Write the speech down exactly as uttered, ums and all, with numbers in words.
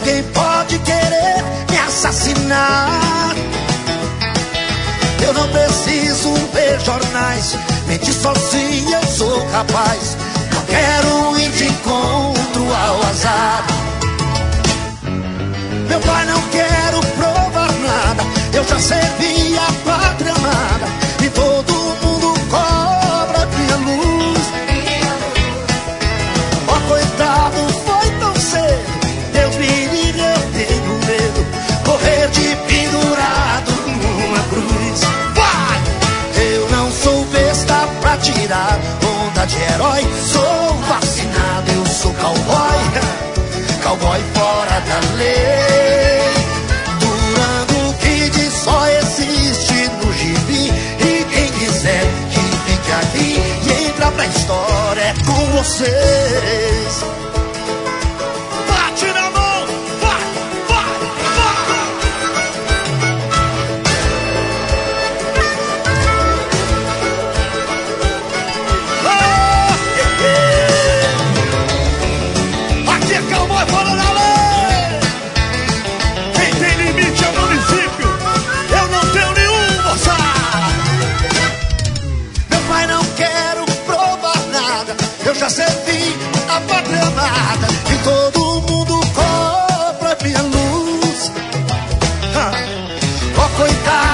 alguém pode querer me assassinar. Eu não preciso ver jornais, mentir sozinho eu sou capaz. Não quero ir de encontro ao azar. Meu pai não quero provar nada, eu já servi a pátria amada e todo mundo cobra minha luz. Ó, oh, coitado, foi tão cedo, Deus me livre, eu tenho medo, correr de pendurado numa cruz. Vai! Eu não sou besta pra tirar onda de herói, sou vacinado, eu sou cowboy, cowboy fora da lei. Durango Kid só existe no gibi, e quem quiser que fique aqui e entra pra história é com vocês. Bate na mão, vai, vai, vai. Ah, aqui é cowboy fora da lei. Quem tem limite é o município, eu não tenho nenhum, moça. Meu pai não quero provar nada, eu já servi a pátria amada e todo mundo cobra minha luz. Ah, ó, coitado,